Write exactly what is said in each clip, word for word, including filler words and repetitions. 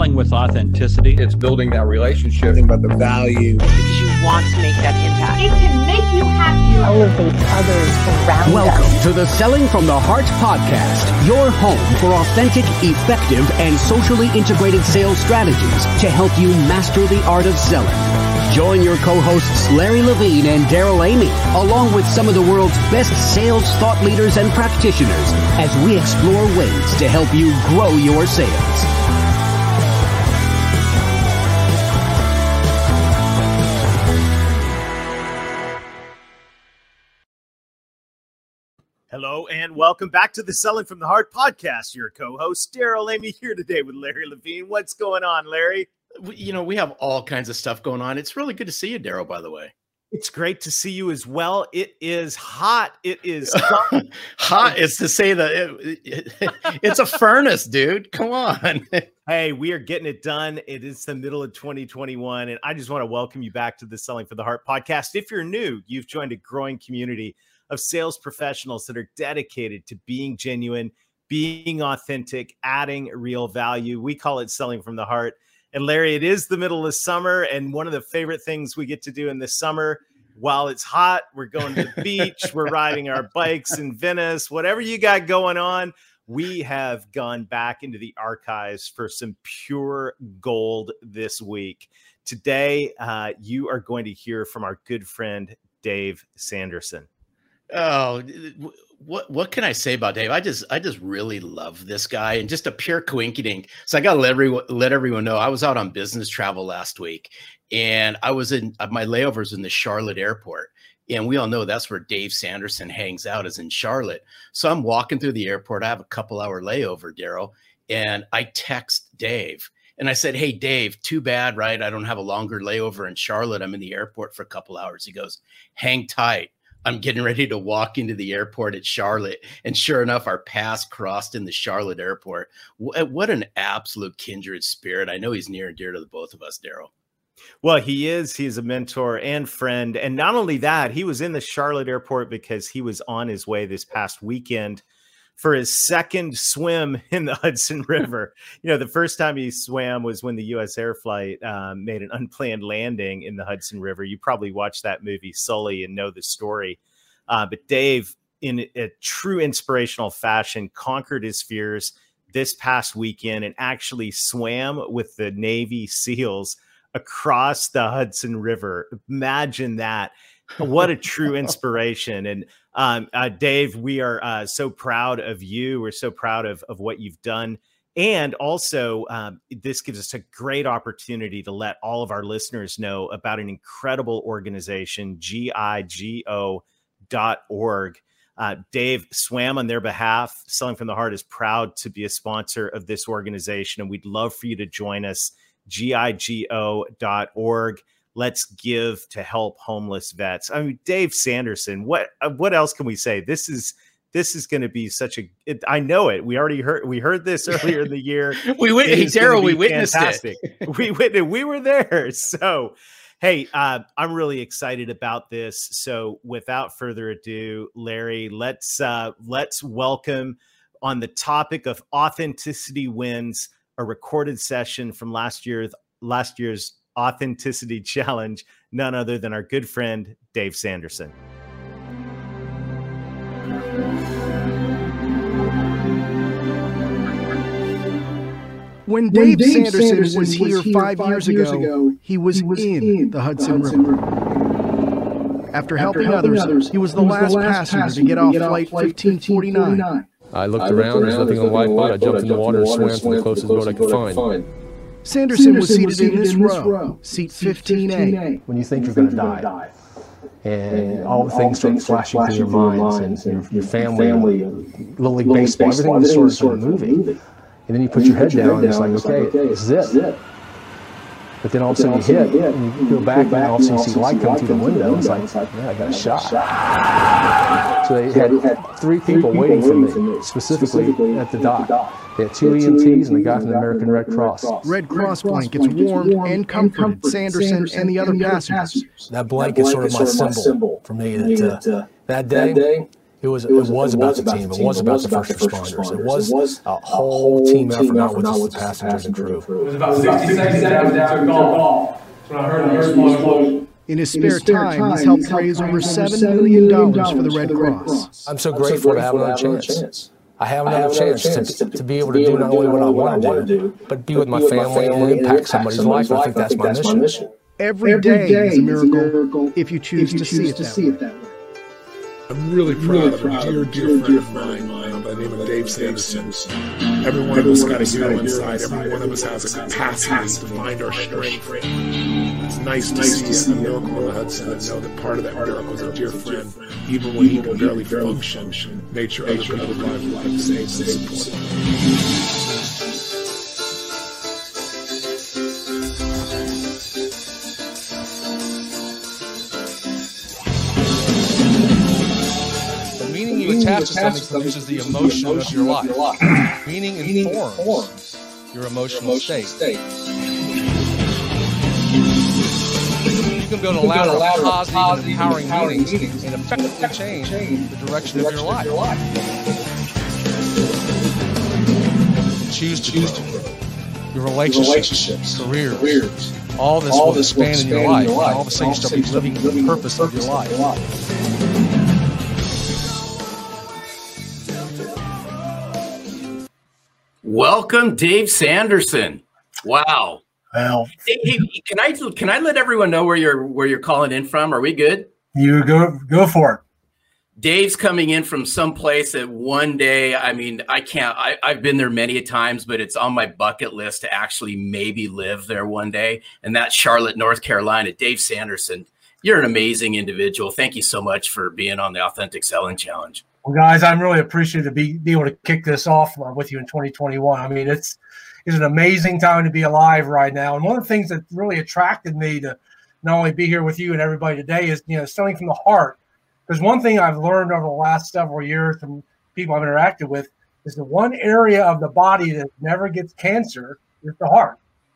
selling with authenticity. It's building that relationship. About the value. Because you want to make that impact. It can make you happier. Elevate others around Welcome us. to the Selling from the Heart podcast, your home for authentic, effective, and socially integrated sales strategies to help you master the art of selling. Join your co-hosts Larry Levine and Daryl Amy, along with some of the world's best sales thought leaders and practitioners, as we explore ways to help you grow your sales. Hello and welcome back to the Selling from the Heart podcast. Your co-host Daryl Amy here today with Larry Levine. What's going on, Larry? You know, we have all kinds of stuff going on. It's really good to see you, Daryl, by the way. It's great to see you as well. It is hot. It is hot is to say that it, it, it's a furnace, dude. Come on. Hey, we are getting it done. It is the middle of twenty twenty-one, and I just want to welcome you back to the Selling for the Heart podcast. If you're new, you've joined a growing community of sales professionals that are dedicated to being genuine, being authentic, adding real value. We call it Selling from the Heart. And Larry, it is the middle of summer, and one of the favorite things we get to do in the summer, while it's hot, we're going to the beach, we're riding our bikes in Venice, whatever you got going on, we have gone back into the archives for some pure gold this week. Today, uh, you are going to hear from our good friend, Dave Sanderson. Oh, what what can I say about Dave? I just I just really love this guy, and just a pure coincidence. So I got to let everyone let everyone know I was out on business travel last week, and I was in my layovers in the Charlotte airport, and we all know that's where Dave Sanderson hangs out, is in Charlotte. So I'm walking through the airport. I have a couple hour layover, Daryl, and I text Dave. And I said, hey, Dave, too bad, right? I don't have a longer layover in Charlotte. I'm in the airport for a couple hours. He goes, hang tight. I'm getting ready to walk into the airport at Charlotte. And sure enough, our paths crossed in the Charlotte airport. What an absolute kindred spirit. I know he's near and dear to the both of us, Daryl. Well, he is. He's a mentor and friend. And not only that, he was in the Charlotte airport because he was on his way this past weekend for his second swim in the Hudson River. You know, the first time he swam was when the U S Air Flight um, made an unplanned landing in the Hudson River. You probably watched that movie Sully and know the story. Uh, but Dave, in a true inspirational fashion, conquered his fears this past weekend and actually swam with the Navy SEALs across the Hudson River. Imagine that. What a true inspiration. And um, uh, Dave, we are uh, so proud of you. We're so proud of, of what you've done. And also, um, this gives us a great opportunity to let all of our listeners know about an incredible organization, gigo dot org. Uh, Dave swam on their behalf. Selling from the Heart is proud to be a sponsor of this organization, and we'd love for you to join us, gigo dot org. Let's give to help homeless vets. I mean, Dave Sanderson, what what else can we say? This is this is going to be such a. It, I know it. We already heard we heard this earlier in the year. we wit- hey, Daryl, we witnessed fantastic. it. we witnessed. We were there. So, hey, uh, I'm really excited about this. So, without further ado, Larry, let's uh, let's welcome on the topic of authenticity wins, a recorded session from last year's last year's. Authenticity Challenge, none other than our good friend, Dave Sanderson. When Dave, when Dave Sanderson, Sanderson was here, was here five, five years, years ago, ago, he was, he was in, in the Hudson, the Hudson River. River. After, After helping, helping others, others, he was the, he was last, the last passenger, passenger to get off flight fifteen forty-nine. I looked I around, there's nothing on the lifeboat. I jumped in the water and swam to the closest boat I could find. Sanderson, Sanderson was seated, was seated in, this in this row, row seat fifteen A. When you think you're going to die, die, and, and all the things start flashing, flashing through your minds, and, and your, your family, family and Little League Baseball, baseball, everything is sort of moving. moving. And then you put, and your, head your head down, down and it's like, okay, okay this is it. But then all of a sudden you hit, hit, and you go back, and all of a sudden you see light come through the window, and it's like, yeah, I got a shot. So they had three people waiting for me, specifically at the dock. They had two E M Ts and a guy from the American Red Cross. Red Cross blankets warmed and comforted Sanderson and the other passengers. That blanket is sort of my symbol for me that uh, that day, It was, it was, it was about the team. It was about the first responders. It was a whole team effort, not just the passengers and crew. It was about sixty seconds after golf. That's when I heard the explosion. In his spare time, he's helped raise over seven million dollars for the Red Cross. I'm so grateful to have another chance. I have another chance to, to be able to do not only what I want to do, but be with my family and impact somebody's life. I think that's my mission. Every day is a miracle if you choose to see it that way. I'm really proud of a dear, dear friend of mine uh, by the name of Dave Sanderson. Every one of us got a hero inside. Every one of us has a capacity to find our strength. It's nice to see a miracle in the Hudson and know that part of that miracle is our dear friend, even when he can barely function, made sure other people live life safe and support. Attached to something produces the emotion of your life. Meaning informs your emotional state. You can build a ladder of positive and empowering meanings and effectively change the direction of your life. Choose to grow. Your relationships, careers, all this will expand in your life, and all of a sudden you start living the purpose of your life. Welcome, Dave Sanderson. Wow. Well, hey, hey, can I can I let everyone know where you're where you're calling in from? Are we good? You go go for it. Dave's coming in from someplace that one day, I mean, I can't. I, I've been there many a times, but it's on my bucket list to actually maybe live there one day, and that's Charlotte, North Carolina. Dave Sanderson, you're an amazing individual. Thank you so much for being on the Authentic Selling Challenge. Well, guys, I'm really appreciative to be, be able to kick this off with you in twenty twenty-one. I mean, it's it's an amazing time to be alive right now. And one of the things that really attracted me to not only be here with you and everybody today is, you know, selling from the heart. Because one thing I've learned over the last several years from people I've interacted with is the one area of the body that never gets cancer is the heart.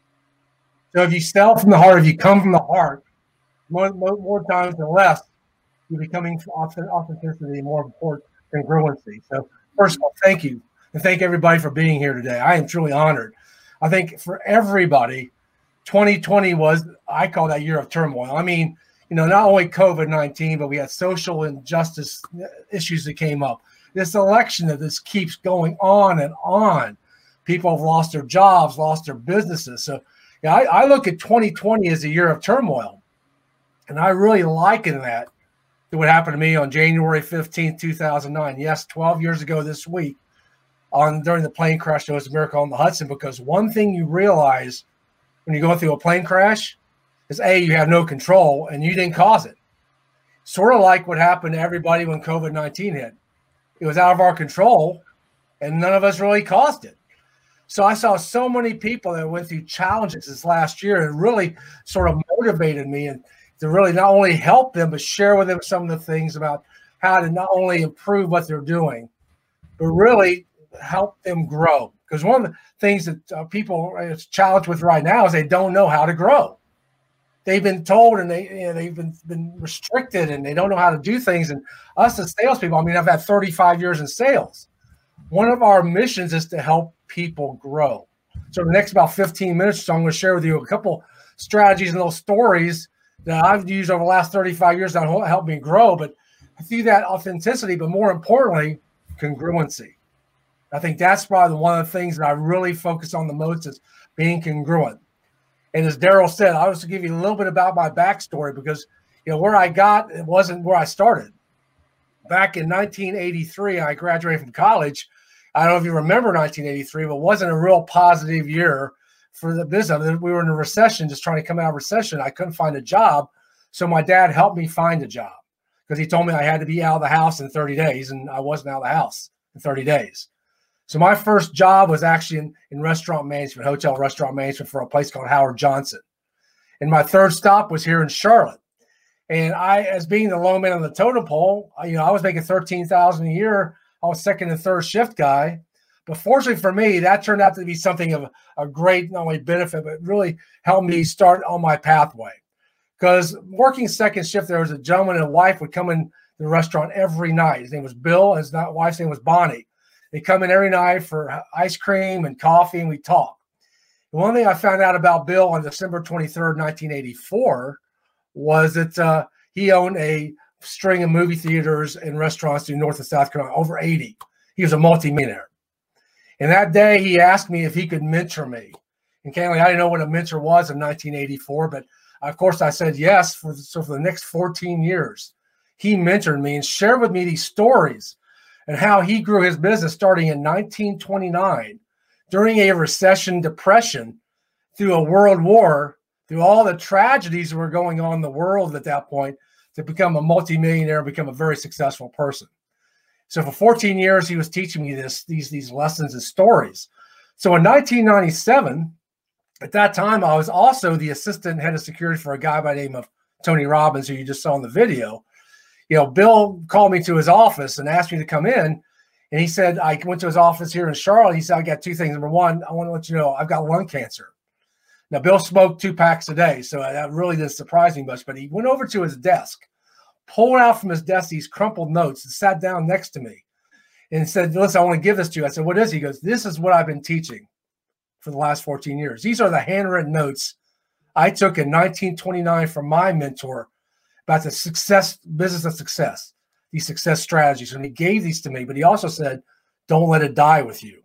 So if you sell from the heart, if you come from the heart, more, more, more times than less, you're becoming authenticity more important. Congruency. So first of all, thank you. And thank everybody for being here today. I am truly honored. I think for everybody, twenty twenty was, I call that year of turmoil. I mean, you know, not only COVID nineteen, but we had social injustice issues that came up. This election that this keeps going on and on. People have lost their jobs, lost their businesses. So yeah, I, I look at twenty twenty as a year of turmoil. And I really liken that to what happened to me on January fifteenth, two thousand nine. Yes, twelve years ago this week, on during the plane crash, there was a miracle on the Hudson, because one thing you realize when you go through a plane crash is, A, you have no control and you didn't cause it. Sort of like what happened to everybody when COVID nineteen hit. It was out of our control and none of us really caused it. So I saw so many people that went through challenges this last year, and really sort of motivated me and to really not only help them, but share with them some of the things about how to not only improve what they're doing, but really help them grow. Because one of the things that uh, people are challenged with right now is they don't know how to grow. They've been told and they, you know, they've been, been restricted and they don't know how to do things. And us as salespeople, I mean, I've had thirty-five years in sales. One of our missions is to help people grow. So the next about fifteen minutes or so, I'm going to share with you a couple strategies and little stories that I've used over the last thirty-five years that helped me grow, but through that authenticity, but more importantly, congruency. I think that's probably one of the things that I really focus on the most is being congruent. And as Daryl said, I was to give you a little bit about my backstory, because, you know, where I got, it wasn't where I started. Back in nineteen eighty-three, I graduated from college. I don't know if you remember nineteen eighty-three, but it wasn't a real positive year for the business. We were in a recession, just trying to come out of recession. I couldn't find a job. So my dad helped me find a job, because he told me I had to be out of the house in thirty days, and I wasn't out of the house in thirty days. So my first job was actually in, in restaurant management, hotel restaurant management for a place called Howard Johnson. And my third stop was here in Charlotte. And I, as being the low man on the totem pole, I, you know, I was making thirteen thousand dollars a year. I was second and third shift guy. But fortunately for me, that turned out to be something of a great, not only benefit, but really helped me start on my pathway. Because working second shift, there was a gentleman and wife would come in the restaurant every night. His name was Bill, and his wife's name was Bonnie. They come in every night for ice cream and coffee, and we talk. And one thing I found out about Bill on December twenty-third, nineteen eighty-four, was that uh, he owned a string of movie theaters and restaurants in North and South Carolina, over eighty. He was a multimillionaire. And that day he asked me if he could mentor me. And candidly, I didn't know what a mentor was in nineteen eighty-four, but of course I said yes. For the, so for the next fourteen years, he mentored me and shared with me these stories and how he grew his business starting in nineteen twenty-nine during a recession, depression, through a world war, through all the tragedies that were going on in the world at that point, to become a multimillionaire and become a very successful person. So for fourteen years, he was teaching me this, these, these lessons and stories. So in nineteen ninety-seven, at that time, I was also the assistant head of security for a guy by the name of Tony Robbins, who you just saw in the video. You know, Bill called me to his office and asked me to come in. And he said, I went to his office here in Charlotte. He said, I got two things. Number one, I want to let you know I've got lung cancer. Now, Bill smoked two packs a day, so that really didn't surprise me much. But he went over to his desk, pulled out from his desk these crumpled notes, and sat down next to me and said, listen, I want to give this to you. I said, what is it? He goes, this is what I've been teaching for the last fourteen years. These are the handwritten notes I took in nineteen twenty-nine from my mentor about the success, business of success, these success strategies. And he gave these to me, but he also said, don't let it die with you.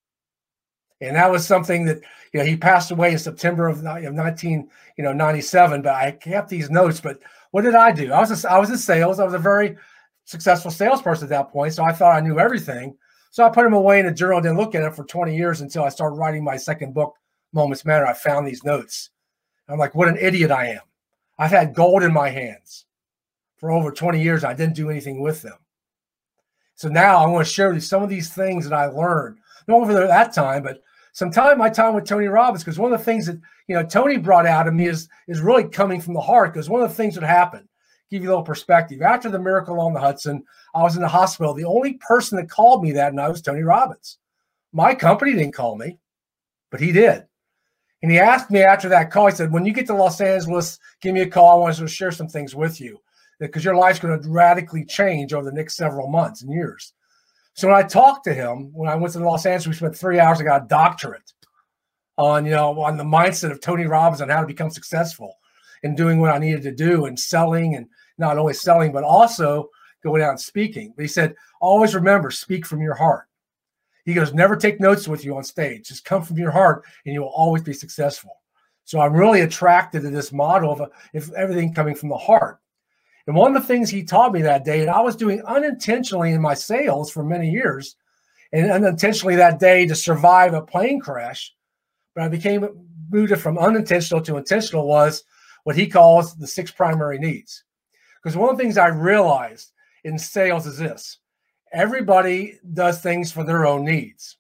And that was something that, you know, he passed away in September of nineteen ninety-seven, but I kept these notes. But what did I do? I was, a, I was in sales. I was a very successful salesperson at that point. So I thought I knew everything. So I put them away in a journal, didn't look at it for twenty years until I started writing my second book, Moments Matter. I found these notes. I'm like, what an idiot I am. I've had gold in my hands for over twenty years. I didn't do anything with them. So now I want to share with you some of these things that I learned, not over there at that time, but sometime my time with Tony Robbins, because one of the things that, you know, Tony brought out of me is, is really coming from the heart, because one of the things that happened, give you a little perspective. After the miracle on the Hudson, I was in the hospital. The only person that called me that night was Tony Robbins. My company didn't call me, but he did. And he asked me after that call, he said, when you get to Los Angeles, give me a call. I want to share some things with you, because your life's going to radically change over the next several months and years. So when I talked to him, when I went to Los Angeles, we spent three hours. I got a doctorate on, you know, on the mindset of Tony Robbins and how to become successful in doing what I needed to do and selling, and not only selling, but also going out and speaking. But he said, always remember, speak from your heart. He goes, never take notes with you on stage. Just come from your heart and you will always be successful. So I'm really attracted to this model of a, if everything coming from the heart. And one of the things he taught me that day, and I was doing unintentionally in my sales for many years, and unintentionally that day to survive a plane crash, but I became moved from unintentional to intentional, was what he calls the six primary needs. Because one of the things I realized in sales is this: everybody does things for their own needs.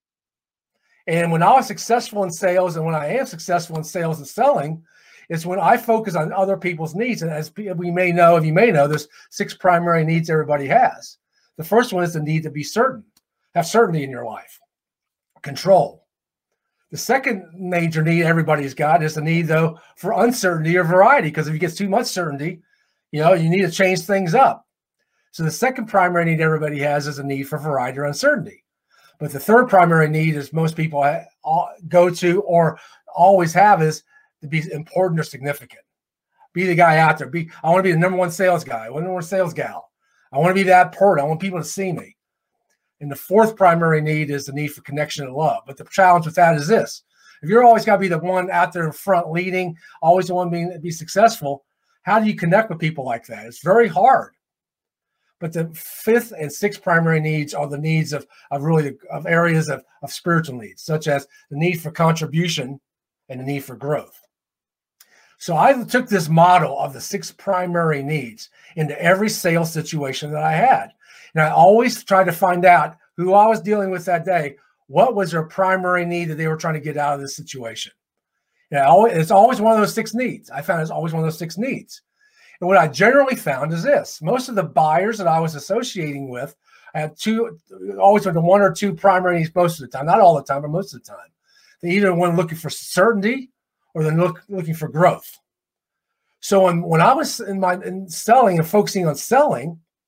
And when I was successful in sales, and when I am successful in sales and selling, it's when I focus on other people's needs. And as we may know, if you may know, there's six primary needs everybody has. The first one is the need to be certain, have certainty in your life, control. The second major need everybody's got is the need, though, for uncertainty or variety, because if you get too much certainty, you know, you need to change things up. So the second primary need everybody has is a need for variety or uncertainty. But the third primary need is most people go to or always have is to be important or significant. Be the guy out there. Be I want to be the number one sales guy. I want to be the number one sales gal. I want to be that person. I want people to see me. And the fourth primary need is the need for connection and love. But the challenge with that is this: if you're always got to be the one out there in front leading, always the one being be successful, how do you connect with people like that? It's very hard. But the fifth and sixth primary needs are the needs of, of really of areas of, of spiritual needs, such as the need for contribution and the need for growth. So I took this model of the six primary needs into every sales situation that I had. And I always tried to find out who I was dealing with that day, what was their primary need that they were trying to get out of this situation. And I always, it's always one of those six needs. I found it's always one of those six needs. And what I generally found is this: most of the buyers that I was associating with, I had two, always with the one or two primary needs most of the time, not all the time, but most of the time. They either were looking for certainty or they're look, looking for growth. So when, when I was in my in selling and focusing on selling,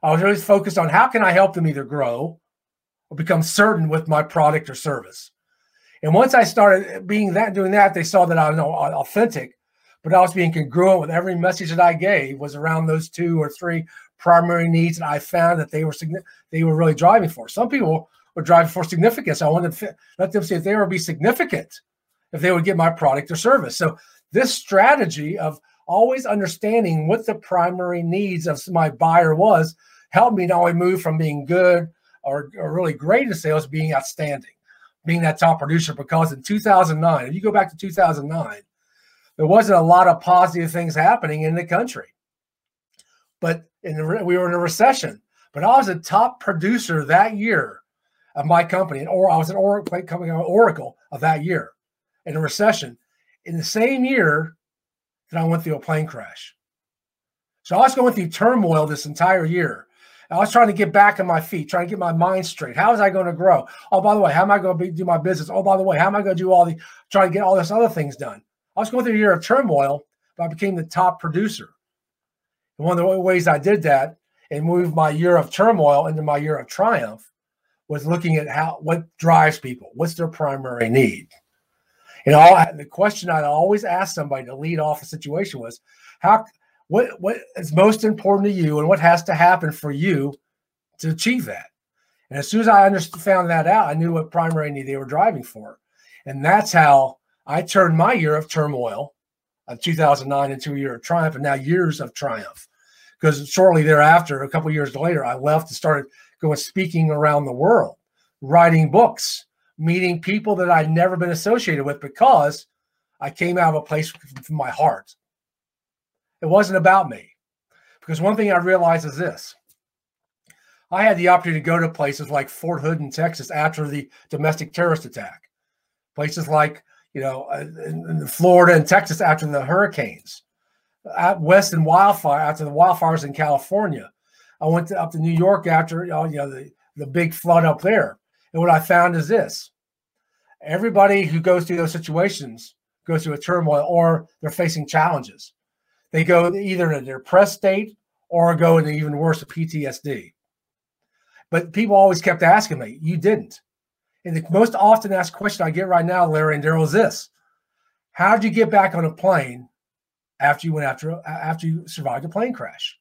I was really focused on how can I help them either grow or become certain with my product or service. And once I started being that, doing that, they saw that I was authentic, but I was being congruent with every message that I gave was around those two or three primary needs that I found that they were they were really driving for. Some people were driving for significance. I wanted to let them see if they would be significant, if they would get my product or service. So this strategy of always understanding what the primary needs of my buyer was helped me not only move from being good or, or really great in sales, being outstanding, being that top producer. Because in two thousand nine, if you go back to two thousand nine, there wasn't a lot of positive things happening in the country. But in the, we were in a recession. But I was a top producer that year of my company, or I was an Oracle company, Oracle of that year in a recession. In the same year that I went through a plane crash. So I was going through turmoil this entire year. I was trying to get back on my feet, trying to get my mind straight. How was I going to grow? Oh, by the way, how am I going to be, do my business? Oh, by the way, how am I going to do all the, trying to get all this other things done? I was going through a year of turmoil, but I became the top producer. And one of the ways I did that and moved my year of turmoil into my year of triumph was looking at how, what drives people, what's their primary need. And all the question I'd always ask somebody to lead off a situation was, how, what, what is most important to you and what has to happen for you to achieve that? And as soon as I understood, found that out, I knew what primary need they were driving for. And that's how I turned my year of turmoil of two thousand nine into a year of triumph, and now years of triumph. Because shortly thereafter, a couple of years later, I left and started going speaking around the world, writing books, meeting people that I'd never been associated with because I came out of a place from my heart. It wasn't about me. Because one thing I realized is this. I had the opportunity to go to places like Fort Hood in Texas after the domestic terrorist attack. Places like, you know, in, in Florida and Texas after the hurricanes. Out west in wildfire, after the wildfires in California. I went to, up to New York after, you know, the, the big flood up there. And what I found is this. Everybody who goes through those situations goes through a turmoil or they're facing challenges. They go either in a depressed state or go into even worse, a P T S D. But people always kept asking me, you didn't. And the most often asked question I get right now, Larry and Daryl, is this. How did you get back on a plane after you went after, after you survived a plane crash?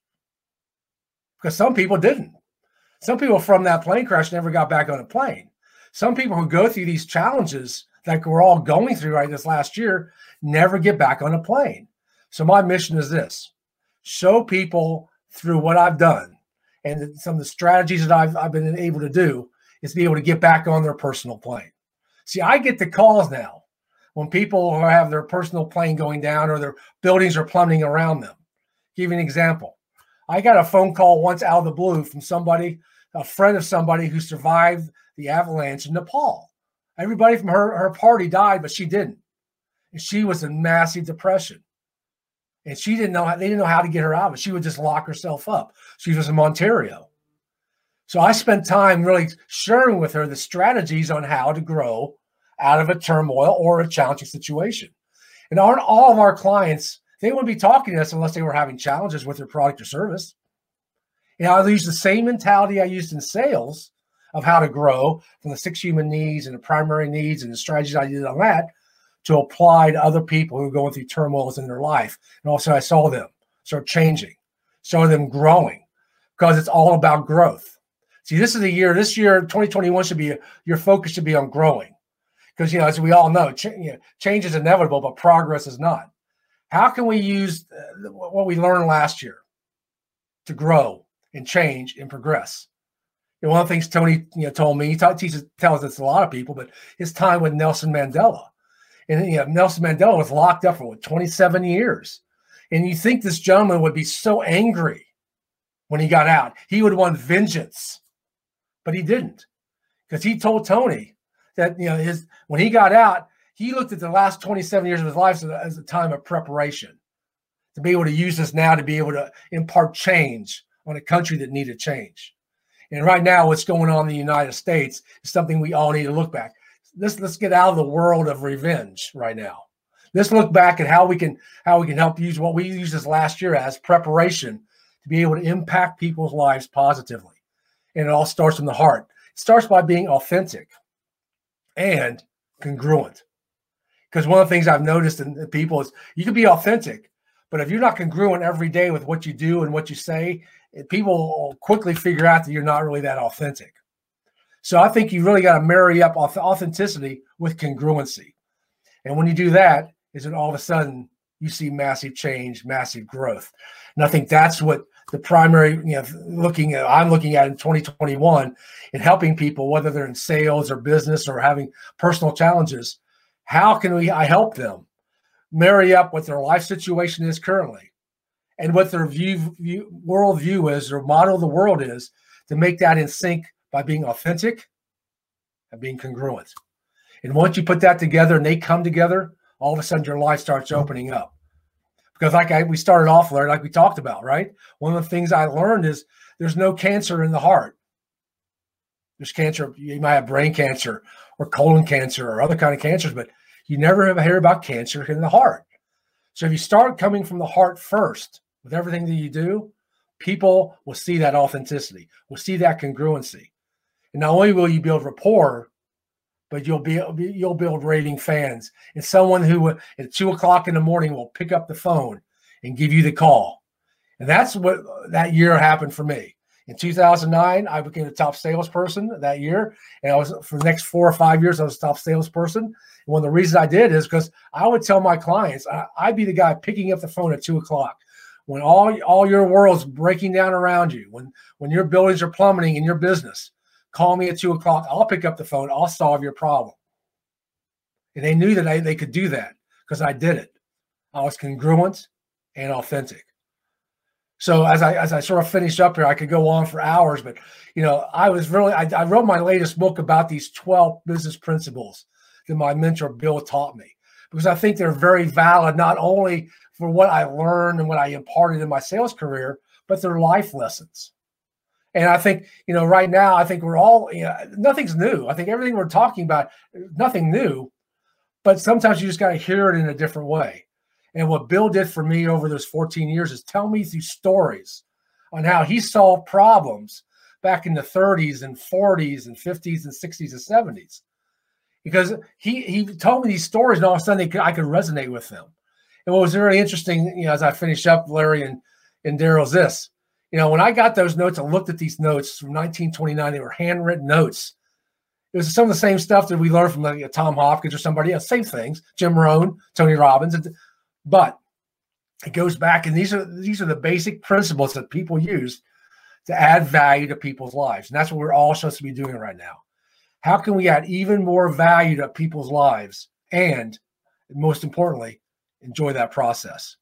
Because some people didn't. Some people from that plane crash never got back on a plane. Some people who go through these challenges like we're all going through right this last year never get back on a plane. So my mission is this. Show people through what I've done and some of the strategies that I've, I've been able to do is be able to get back on their personal plane. See, I get the calls now when people have their personal plane going down or their buildings are plummeting around them. Give you an example. I got a phone call once out of the blue from somebody, a friend of somebody who survived the avalanche in Nepal. Everybody from her, her party died, but she didn't. And she was in massive depression. And she didn't know how, they didn't know how to get her out of it. She would just lock herself up. She was in Ontario. So I spent time really sharing with her the strategies on how to grow out of a turmoil or a challenging situation. And aren't all of our clients, they wouldn't be talking to us unless they were having challenges with their product or service. And I use the same mentality I used in sales of how to grow from the six human needs and the primary needs and the strategies I did on that to apply to other people who are going through turmoils in their life. And also I saw them start changing, saw them growing because it's all about growth. See, this is a year, this year, twenty twenty-one should be, a, your focus should be on growing. Because, you know, as we all know, ch you know, change is inevitable, but progress is not. How can we use what we learned last year to grow and change and progress? You know, one of the things Tony you know, told me, he teaches, tells this to a lot of people, but his time with Nelson Mandela. And you know, Nelson Mandela was locked up for what, twenty-seven years. And you think this gentleman would be so angry when he got out. He would want vengeance, but he didn't. Because he told Tony that, you know, his when he got out, he looked at the last twenty-seven years of his life as a, as a time of preparation to be able to use this now to be able to impart change on a country that needed change. And right now, what's going on in the United States is something we all need to look back. Let's let's get out of the world of revenge right now. Let's look back at how we can how we can help use what we used this last year as preparation to be able to impact people's lives positively. And it all starts from the heart. It starts by being authentic and congruent. Because one of the things I've noticed in people is you can be authentic, but if you're not congruent every day with what you do and what you say, people will quickly figure out that you're not really that authentic. So I think you really got to marry up authenticity with congruency. And when you do that, is that all of a sudden you see massive change, massive growth. And I think that's what the primary, you know, looking at, I'm looking at in twenty twenty-one and helping people, whether they're in sales or business or having personal challenges. How can we, I help them marry up what their life situation is currently and what their view, view world view is or model of the world is, to make that in sync by being authentic and being congruent. And once you put that together and they come together, all of a sudden your life starts opening up. Because like I, we started off there, like we talked about, right? One of the things I learned is there's no cancer in the heart. There's cancer, you might have brain cancer or colon cancer or other kind of cancers, but you never ever hear about cancer in the heart. So if you start coming from the heart first with everything that you do, people will see that authenticity, will see that congruency. And not only will you build rapport, but you'll be you'll build raving fans and someone who at two o'clock in the morning will pick up the phone and give you the call. And that's what that year happened for me. In two thousand nine, I became a top salesperson that year. And I was, for the next four or five years, I was a top salesperson. And one of the reasons I did is because I would tell my clients, I, I'd be the guy picking up the phone at two o'clock. When all, all your world's breaking down around you, when, when your buildings are plummeting in your business, call me at two o'clock. I'll pick up the phone. I'll solve your problem. And they knew that I, they could do that because I did it. I was congruent and authentic. So as I as I sort of finished up here, I could go on for hours, but you know, I was really I, I wrote my latest book about these twelve business principles that my mentor Bill taught me, because I think they're very valid not only for what I learned and what I imparted in my sales career, but they're life lessons. And I think, you know, right now, I think we're all, you know, nothing's new. I think everything we're talking about, nothing new, but sometimes you just got to hear it in a different way. And what Bill did for me over those fourteen years is tell me these stories on how he solved problems back in the thirties and forties and fifties and sixties and seventies. Because he he told me these stories and all of a sudden they could, I could resonate with them. And what was really interesting, you know, as I finished up, Larry and, and Daryl, is this. You know, when I got those notes, I looked at these notes from nineteen twenty-nine. They were handwritten notes. It was some of the same stuff that we learned from like Tom Hopkins or somebody else, same things, Jim Rohn, Tony Robbins. But it goes back, and these are these are the basic principles that people use to add value to people's lives. And that's what we're all supposed to be doing right now. How can we add even more value to people's lives and, most importantly, enjoy that process?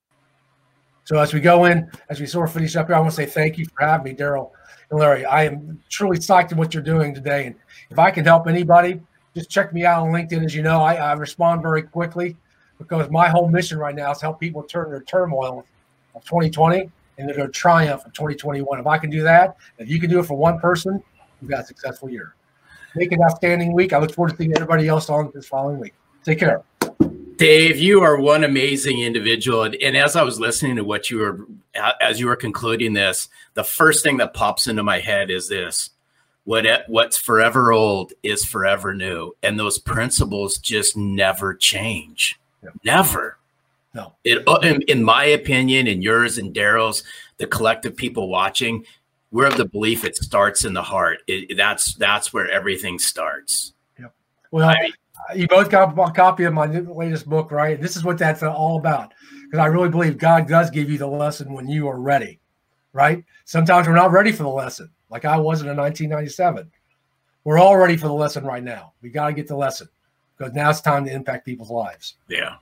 So as we go in, as we sort of finish up here, I want to say thank you for having me, Daryl and Larry. I am truly psyched in what you're doing today. And if I can help anybody, just check me out on LinkedIn. As you know, I, I respond very quickly because my whole mission right now is to help people turn their turmoil of twenty twenty into their triumph of twenty twenty-one. If I can do that, if you can do it for one person, you've got a successful year. Make an outstanding week. I look forward to seeing everybody else on this following week. Take care. Dave, you are one amazing individual. And, and as I was listening to what you were, as you were concluding this, the first thing that pops into my head is this: what what's forever old is forever new. And those principles just never change. Yeah. Never. No. It, in, in my opinion, and yours and Daryl's, the collective people watching, we're of the belief it starts in the heart. It, that's that's where everything starts. Yep. Well, I mean, you both got a copy of my latest book, right? This is what that's all about. Because I really believe God does give you the lesson when you are ready, right? Sometimes we're not ready for the lesson, like I wasn't in nineteen ninety-seven. We're all ready for the lesson right now. We got to get the lesson because now it's time to impact people's lives. Yeah.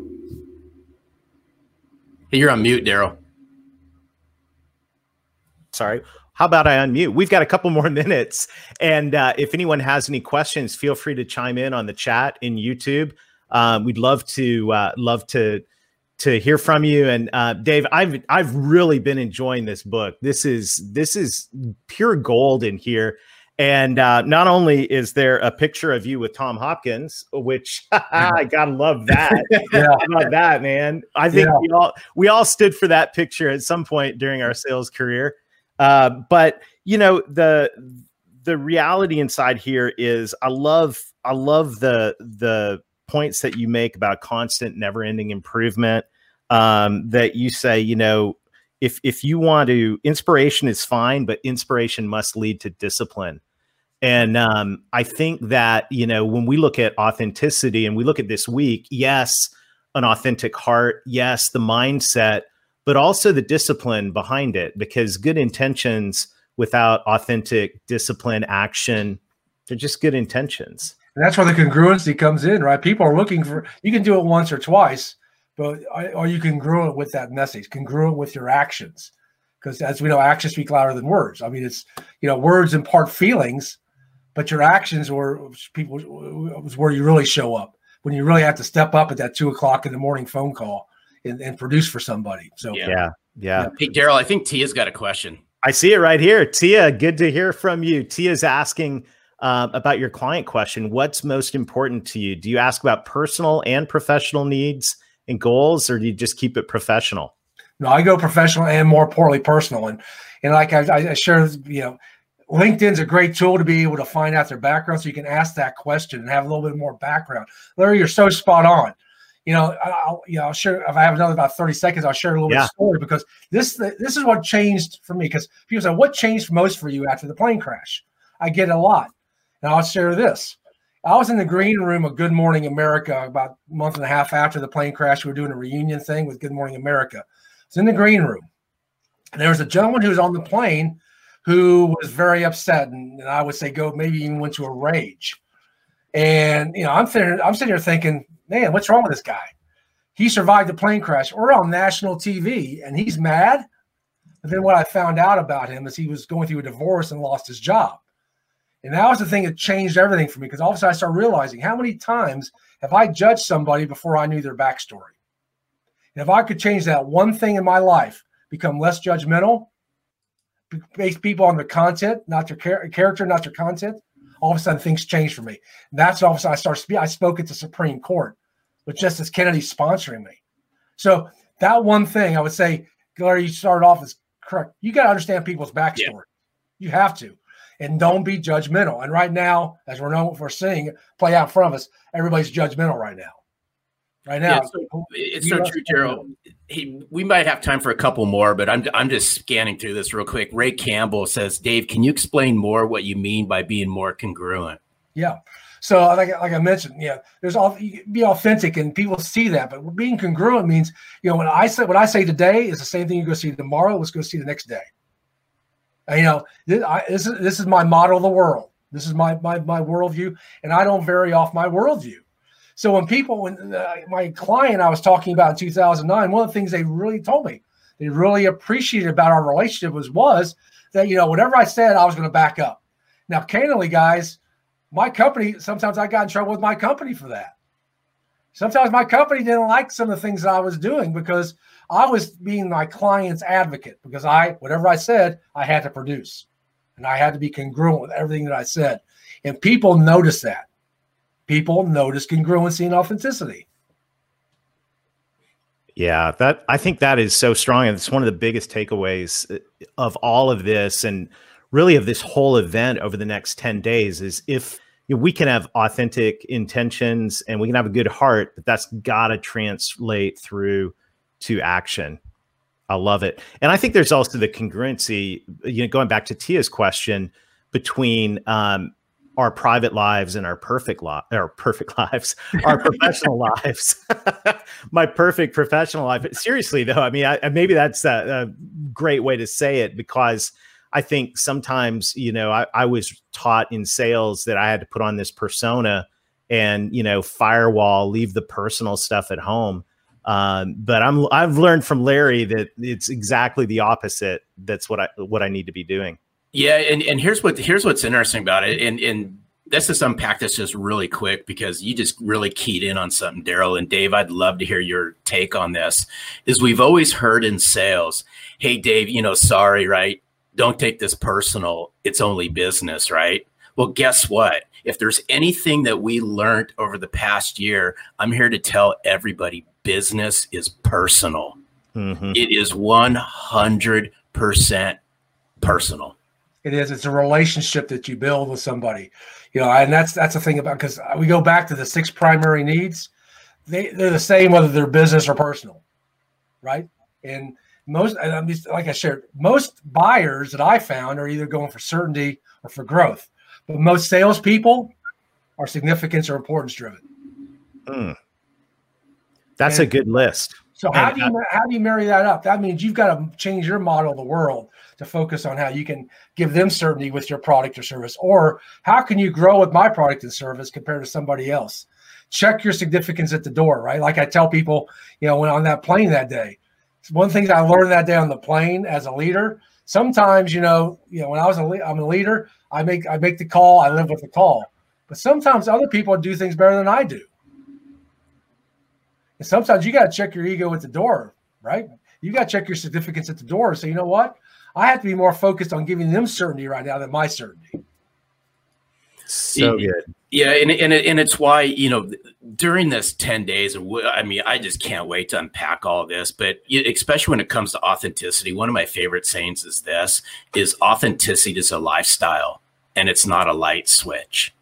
Hey, you're on mute, Daryl. Sorry. How about I unmute? We've got a couple more minutes. And uh, if anyone has any questions, feel free to chime in on the chat in YouTube. Um, we'd love to uh, love to to hear from you. And uh, Dave, I've I've really been enjoying this book. This is this is pure gold in here. And uh, not only is there a picture of you with Tom Hopkins, which I gotta love that. Yeah. How about that, man? I think Yeah. we all we all stood for that picture at some point during our sales career. Uh, but you know, the the reality inside here is I love I love the the points that you make about constant, never-ending improvement. Um, that you say, you know, if if you want to, inspiration is fine, but inspiration must lead to discipline. And um, I think that, you know, when we look at authenticity and we look at this week, yes, an authentic heart, yes, the mindset, but also the discipline behind it, because good intentions without authentic discipline, action, they're just good intentions. And that's where the congruency comes in, right? People are looking for, you can do it once or twice, but or you can congruent with that message, congruent with your actions. Because as we know, actions speak louder than words. I mean, it's, you know, words impart feelings, but your actions were people was where you really show up, when you really have to step up at that two o'clock in the morning phone call and, and produce for somebody. So yeah, yeah. yeah. Hey, Daryl, I think Tia's got a question. I see it right here. Tia, good to hear from you. Tia's asking uh, about your client question. What's most important to you? Do you ask about personal and professional needs and goals, or do you just keep it professional? No, I go professional and more importantly personal. And and like I, I share, you know, LinkedIn's a great tool to be able to find out their background, so you can ask that question and have a little bit more background. Larry, you're so spot on. You know, I'll, you know, I'll share, if I have another about thirty seconds, I'll share a little yeah. bit of story, because this this is what changed for me. Because people say, what changed most for you after the plane crash? I get it a lot. And I'll share this. I was in the green room of Good Morning America about a month and a half after the plane crash. We were doing a reunion thing with Good Morning America. I was in the green room. And there was a gentleman who was on the plane who was very upset. And, and I would say go maybe even went to a rage. And, you know, I'm sitting, I'm sitting here thinking, man, what's wrong with this guy? He survived the plane crash. We're on national T V, and he's mad. But then what I found out about him is he was going through a divorce and lost his job. And that was the thing that changed everything for me, because all of a sudden I started realizing, how many times have I judged somebody before I knew their backstory? And if I could change that one thing in my life, become less judgmental, base people on their content, not their char- character, not their content, all of a sudden things changed for me. And that's all of a sudden I started speaking. I spoke at the Supreme Court with Justice Kennedy sponsoring me. So that one thing I would say, Larry, you started off as correct. You got to understand people's backstory. Yeah. You have to. And don't be judgmental. And right now, as we're know, we're seeing play out in front of us, everybody's judgmental right now. Right now, yeah, so, it's so true, Daryl. Hey, we might have time for a couple more, but I'm I'm just scanning through this real quick. Ray Campbell says, "Dave, can you explain more what you mean by being more congruent?" Yeah. So, like like I mentioned, yeah, there's all be authentic, and people see that. But being congruent means, you know, when I say what I say today is the same thing you go see tomorrow. Let's go see the next day. And, you know, this, I, this is this is my model of the world. This is my my my worldview, and I don't vary off my worldview. So when people, when uh, my client I was talking about in two thousand nine, one of the things they really told me, they really appreciated about our relationship was, was that, you know, whatever I said, I was going to back up. Now, candidly, guys, my company, sometimes I got in trouble with my company for that. Sometimes my company didn't like some of the things that I was doing because I was being my client's advocate, because I, whatever I said, I had to produce, and I had to be congruent with everything that I said. And people notice that. People notice congruency and authenticity. Yeah, that I think that is so strong. And it's one of the biggest takeaways of all of this, and really of this whole event over the next ten days, is if you know, we can have authentic intentions and we can have a good heart, but that's got to translate through to action. I love it. And I think there's also the congruency, you know, going back to Tia's question, between um, our private lives and our perfect li- or perfect lives, our professional lives, my perfect professional life. Seriously though, I mean, I, maybe that's a, a great way to say it, because I think sometimes, you know, I, I was taught in sales that I had to put on this persona and, you know, firewall, leave the personal stuff at home. Um, but I'm, I've learned from Larry that it's exactly the opposite. That's what I, what I need to be doing. Yeah. And, and here's what, here's what's interesting about it. And, and let's just unpack this just really quick, because you just really keyed in on something, Daryl. And Dave, I'd love to hear your take on this. Is we've always heard in sales, hey, Dave, you know, sorry, right? Don't take this personal. It's only business, right? Well, guess what? If there's anything that we learned over the past year, I'm here to tell everybody business is personal. Mm-hmm. It is one hundred percent personal. It is. It's a relationship that you build with somebody, you know, and that's that's the thing about, because we go back to the six primary needs. They they're the same whether they're business or personal, right? And most, and I'm just, like I shared, most buyers that I found are either going for certainty or for growth, but most salespeople are significance or importance driven. Mm. That's and, a good list. So how and, do you how do you marry that up? That means you've got to change your model of the world to focus on how you can give them certainty with your product or service, or how can you grow with my product and service compared to somebody else? Check your significance at the door, right? Like I tell people, you know, when on that plane that day, one thing that I learned that day on the plane as a leader, sometimes, you know, you know, when I was a I'm a leader, I make I make the call, I live with the call. But sometimes other people do things better than I do. And sometimes you got to check your ego at the door, right? You got to check your significance at the door and say, you know what? I have to be more focused on giving them certainty right now than my certainty. So good. Yeah, and and and it's why, you know, during this ten days, I mean, I just can't wait to unpack all of this. But especially when it comes to authenticity, one of my favorite sayings is this: is authenticity is a lifestyle, and it's not a light switch.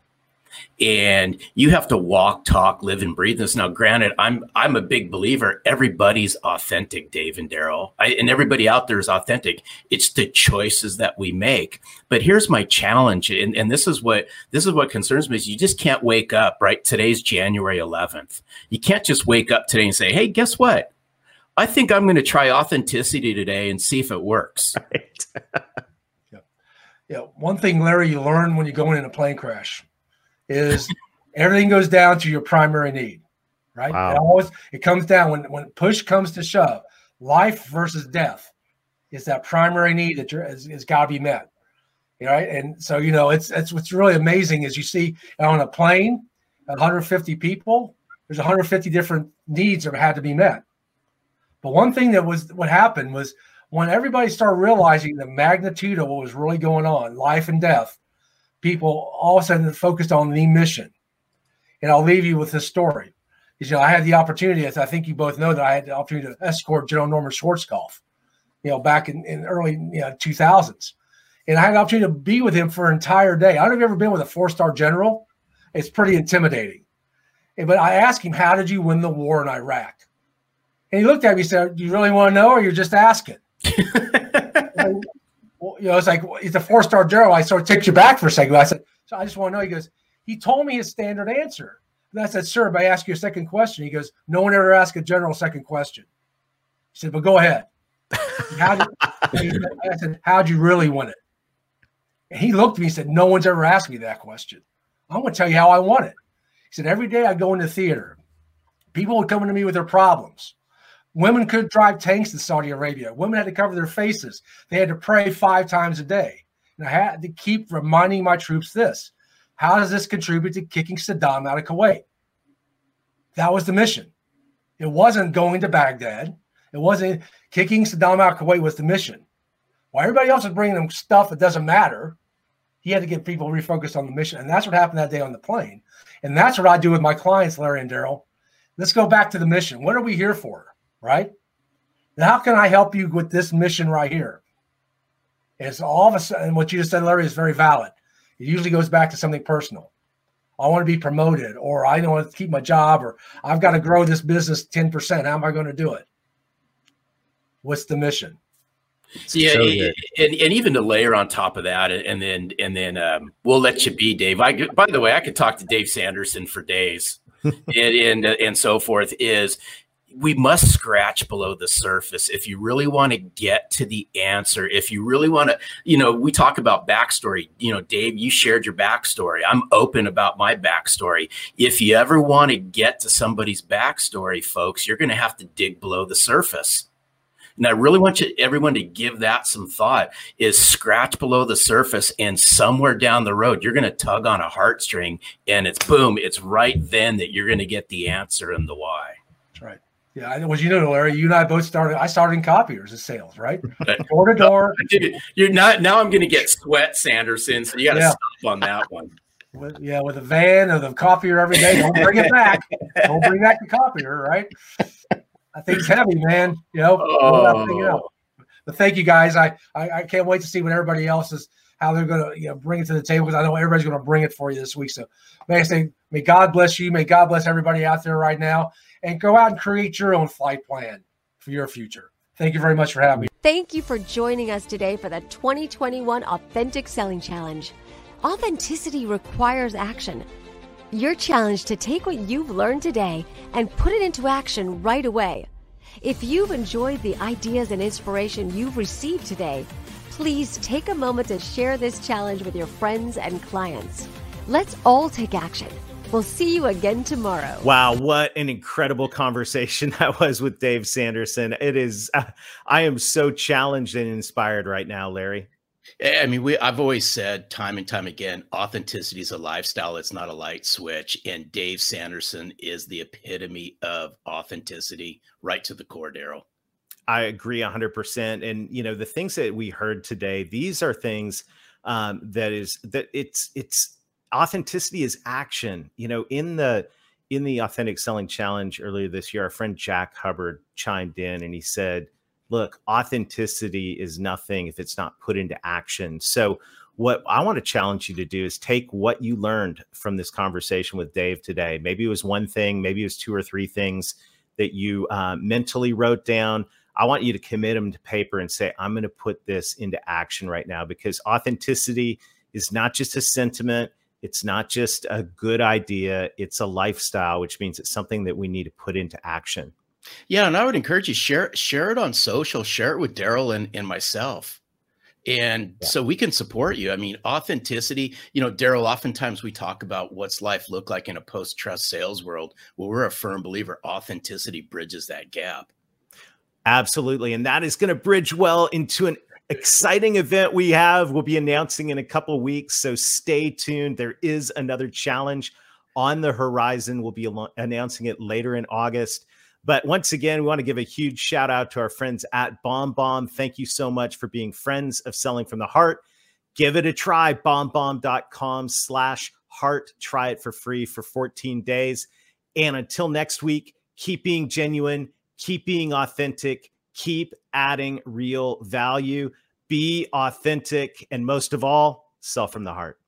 And you have to walk, talk, live, and breathe this. Now, granted, I'm I'm a big believer. Everybody's authentic, Dave and Daryl, and everybody out there is authentic. It's the choices that we make. But here's my challenge, and, and this is what this is what concerns me: is you just can't wake up. Right, today's January eleventh. You can't just wake up today and say, "Hey, guess what? I think I'm going to try authenticity today and see if it works." Right. yeah. yeah. One thing, Larry, you learn when you go in a plane crash is everything goes down to your primary need, right? Wow. It always it comes down when when push comes to shove. Life versus death is that primary need that you're is, is got to be met, right? And so you know it's it's what's really amazing is you see on a plane, one hundred fifty people, there's one hundred fifty different needs that had to be met. But one thing that was what happened was when everybody started realizing the magnitude of what was really going on, life and death. People all of a sudden focused on the mission. And I'll leave you with this story. Because, you know, I had the opportunity, as I think you both know, that I had the opportunity to escort General Norman Schwarzkopf, you know, back in, in early you know, two thousands. And I had the opportunity to be with him for an entire day. I don't know if you've ever been with a four-star general. It's pretty intimidating. But I asked him, how did you win the war in Iraq? And he looked at me and said, do you really want to know or you're just asking? And, well, you know, it's like, he's a four-star general. I sort of takes you back for a second. I said, so I just want to know. He goes, he told me his standard answer. And I said, sir, if I ask you a second question, he goes, no one ever asked a general a second question. He said, but go ahead. How did, I said, how'd you really win it? And he looked at me and said, no one's ever asked me that question. I'm going to tell you how I won it. He said, every day I go in the theater, people would come to me with their problems. Women could drive tanks to Saudi Arabia. Women had to cover their faces. They had to pray five times a day. And I had to keep reminding my troops this. How does this contribute to kicking Saddam out of Kuwait? That was the mission. It wasn't going to Baghdad. It wasn't kicking Saddam out of Kuwait was the mission. While everybody else was bringing them stuff that doesn't matter, he had to get people refocused on the mission. And that's what happened that day on the plane. And that's what I do with my clients, Larry and Daryl. Let's go back to the mission. What are we here for? Right? Now, how can I help you with this mission right here? It's all of a sudden, what you just said, Larry, is very valid. It usually goes back to something personal. I want to be promoted, or I don't want to keep my job, or I've got to grow this business ten percent. How am I going to do it? What's the mission? Yeah, so and, and even to layer on top of that, and then and then um, we'll let you be, Dave. I, by the way, I could talk to Dave Sanderson for days, and and, and so forth. Is we must scratch below the surface if you really want to get to the answer. If you really want to, you know, we talk about backstory. You know, Dave, you shared your backstory. I'm open about my backstory. If you ever want to get to somebody's backstory, folks, you're going to have to dig below the surface. And I really want you, everyone to give that some thought, is scratch below the surface, and somewhere down the road, you're going to tug on a heartstring, and it's boom, it's right then that you're going to get the answer and the why. That's right. Yeah, I know. Well, you know, Larry, you and I both started. I started in copiers as sales, right? Door to door. You're not. Now I'm going to get sweat, Sanderson. So you got to yeah. stop on that one. With, yeah, with a van or the copier every day. Don't bring it back. Don't bring back the copier, right? I think it's heavy, man. You know. Oh. You know. But thank you, guys. I, I I can't wait to see what everybody else is, how they're going to you know bring it to the table, because I know everybody's going to bring it for you this week. So may I say, may God bless you. May God bless everybody out there right now. And go out and create your own flight plan for your future. Thank you very much for having me. Thank you for joining us today for the twenty twenty-one Authentic Selling Challenge. Authenticity requires action. Your challenge to take what you've learned today and put it into action right away. If you've enjoyed the ideas and inspiration you've received today, please take a moment to share this challenge with your friends and clients. Let's all take action. We'll see you again tomorrow. Wow, what an incredible conversation that was with Dave Sanderson. It is, uh, I am so challenged and inspired right now, Larry. I mean, we I've always said time and time again, authenticity is a lifestyle. It's not a light switch. And Dave Sanderson is the epitome of authenticity, right to the core, Daryl. I agree one hundred percent. And, you know, the things that we heard today, these are things um, that is, that it's, it's, authenticity is action. You know, in the, in the Authentic Selling Challenge earlier this year, our friend Jack Hubbard chimed in and he said, look, authenticity is nothing if it's not put into action. So what I want to challenge you to do is take what you learned from this conversation with Dave today. Maybe it was one thing, maybe it was two or three things that you uh, mentally wrote down. I want you to commit them to paper and say, I'm going to put this into action right now, because authenticity is not just a sentiment. It's not just a good idea. It's a lifestyle, which means it's something that we need to put into action. Yeah. And I would encourage you, share, share it on social, share it with Daryl and, and myself. And yeah. so we can support you. I mean, authenticity, you know, Daryl, oftentimes we talk about what's life look like in a post-trust sales world. Well, we're a firm believer authenticity bridges that gap. Absolutely. And that is going to bridge well into an exciting event we have. We'll be announcing in a couple of weeks. So stay tuned. There is another challenge on the horizon. We'll be announcing it later in August. But once again, we want to give a huge shout out to our friends at BombBomb. Thank you so much for being friends of Selling from the Heart. Give it a try. BombBomb.com slash heart. Try it for free for fourteen days. And until next week, keep being genuine, keep being authentic, keep adding real value, be authentic, and most of all, sell from the heart.